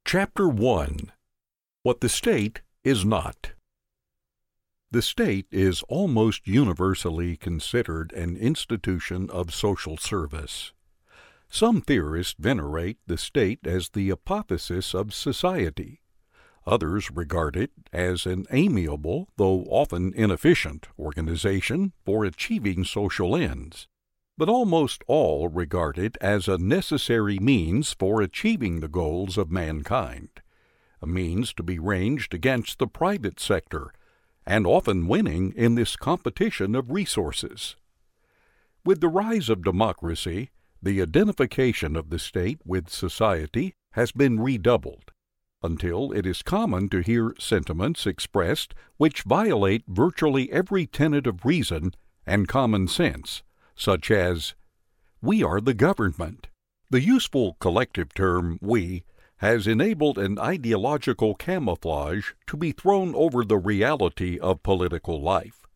Chapter 1. What the State is Not. The state is almost universally considered an institution of social service. Some theorists venerate the state as the apotheosis of society. Others regard it as an amiable, though often inefficient, organization for achieving social ends. But almost all regard it as a necessary means for achieving the goals of mankind, a means to be ranged against the private sector, and often winning in this competition of resources. With the rise of democracy, the identification of the state with society has been redoubled, until it is common to hear sentiments expressed which violate virtually every tenet of reason and common sense, such as, "We are the government." The useful collective term "we" has enabled an ideological camouflage to be thrown over the reality of political life.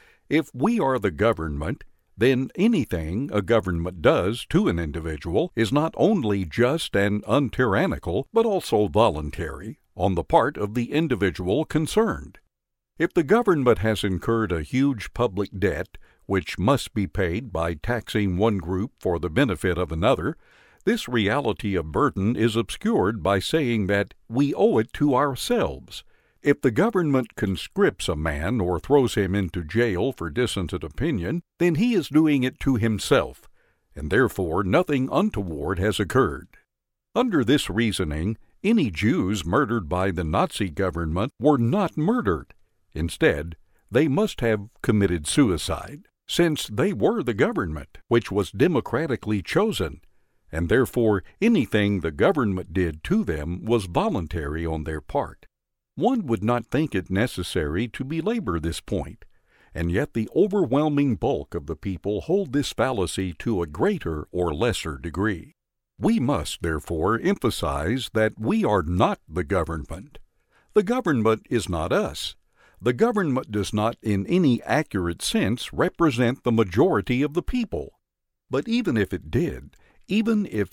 If we are the government, then anything a government does to an individual is not only just and untyrannical, but also voluntary on the part of the individual concerned. If the government has incurred a huge public debt, which must be paid by taxing one group for the benefit of another, this reality of burden is obscured by saying that we owe it to ourselves. If the government conscripts a man or throws him into jail for dissented opinion, then he is doing it to himself, and therefore nothing untoward has occurred. Under this reasoning, any Jews murdered by the Nazi government were not murdered. Instead, they must have committed suicide, since they were the government, which was democratically chosen, and therefore anything the government did to them was voluntary on their part. One would not think it necessary to belabor this point, and yet the overwhelming bulk of the people hold this fallacy to a greater or lesser degree. We must, therefore, emphasize that we are not the government. The government is not us. The government does not in any accurate sense represent the majority of the people. But even if it did, even if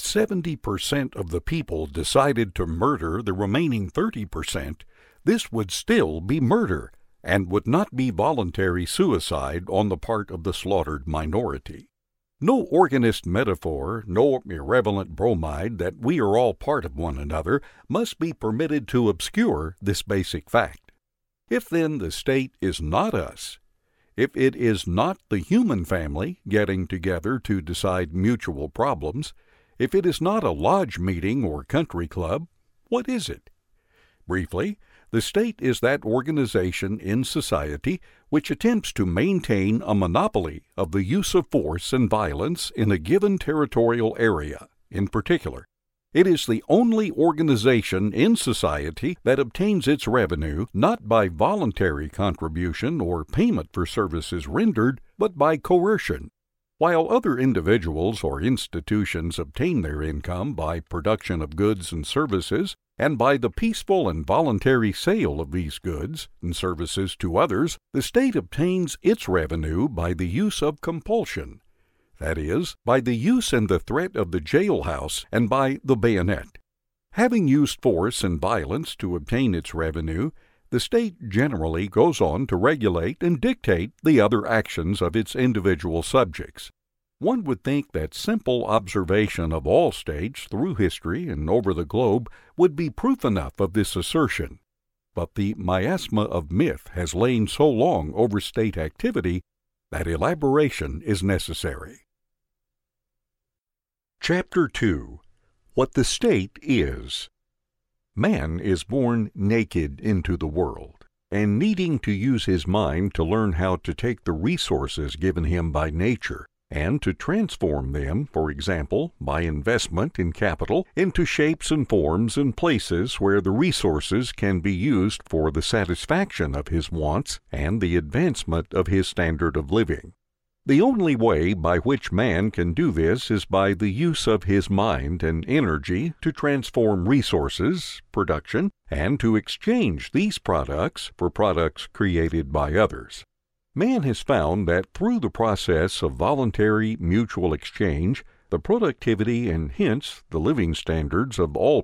70% of the people decided to murder the remaining 30%, this would still be murder, and would not be voluntary suicide on the part of the slaughtered minority. No organist metaphor, no irrelevant bromide that we are all part of one another must be permitted to obscure this basic fact. If then the state is not us, if it is not the human family getting together to decide mutual problems, if it is not a lodge meeting or country club, what is it? Briefly, the state is that organization in society which attempts to maintain a monopoly of the use of force and violence in a given territorial area, in particular. It is the only organization in society that obtains its revenue not by voluntary contribution or payment for services rendered, but by coercion. While other individuals or institutions obtain their income by production of goods and services, and by the peaceful and voluntary sale of these goods and services to others, the state obtains its revenue by the use of compulsion. That is, by the use and the threat of the jailhouse and by the bayonet. Having used force and violence to obtain its revenue, the state generally goes on to regulate and dictate the other actions of its individual subjects. One would think that simple observation of all states through history and over the globe would be proof enough of this assertion. But the miasma of myth has lain so long over state activity that elaboration is necessary. Chapter 2. What the State is. Man is born naked into the world, and needing to use his mind to learn how to take the resources given him by nature, and to transform them, for example, by investment in capital, into shapes and forms and places where the resources can be used for the satisfaction of his wants and the advancement of his standard of living. The only way by which man can do this is by the use of his mind and energy to transform resources, production, and to exchange these products for products created by others. Man has found that through the process of voluntary mutual exchange, the productivity and hence the living standards of all